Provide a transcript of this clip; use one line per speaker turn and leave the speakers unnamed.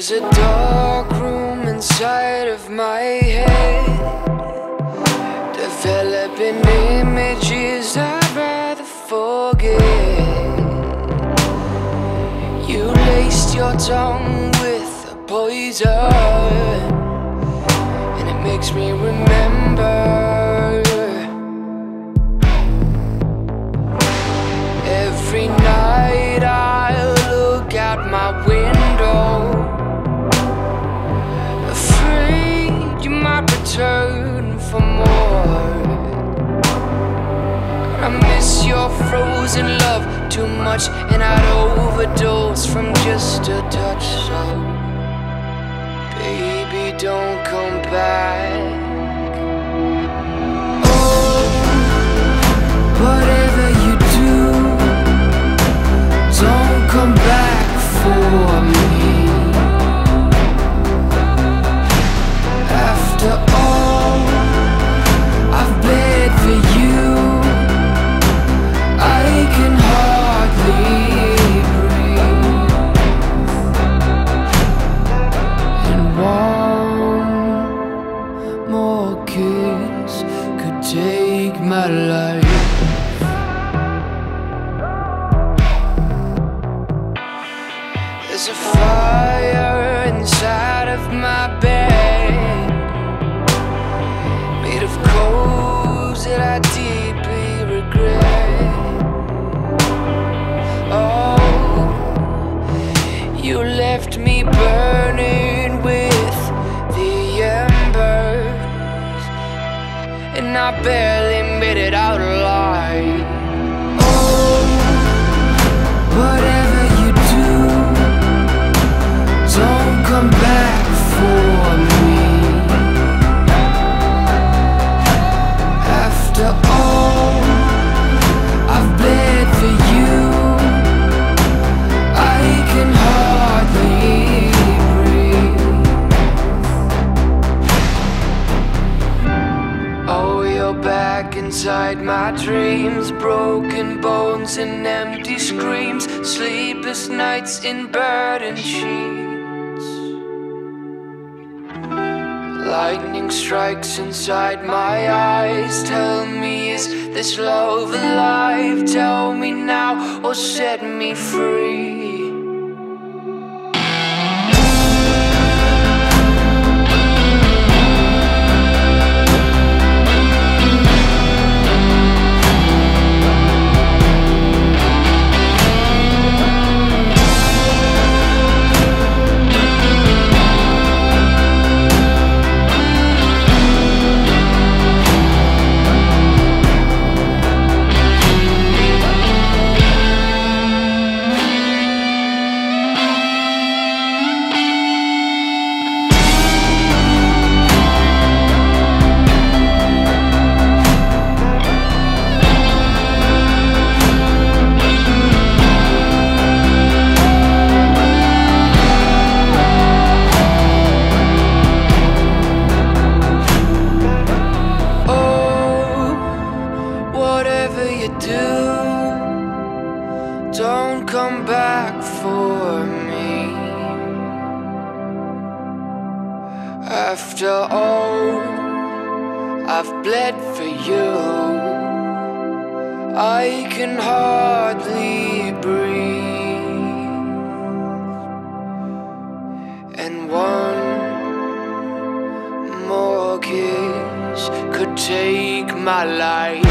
There's a dark room inside of my head, developing images I'd rather forget. You laced your tongue with a poison, and it makes me remember every night I look out my window, afraid you might return for more. I miss your frozen love too much, and I'd overdose from just a touch. So baby, don't come back. Oh, whatever you do, don't come back for me. After all I've bled for you, I can hardly breathe. And one more kiss could take my life. There's a fire inside of my bed, made of coals that I deeply regret. Oh, you left me burning with the embers, and I barely made it out alive. Oh, whatever you do, don't come back for me. After all I've bled for you, I can hardly breathe. Oh, you're back inside my dreams, broken bones and empty screams, sleepless nights in burdened sheets. Lightning strikes inside my eyes. Tell me, is this love alive? Tell me now, or set me free. Don't come back for me. After all I've bled for you, I can hardly breathe. And one more kiss could take my life.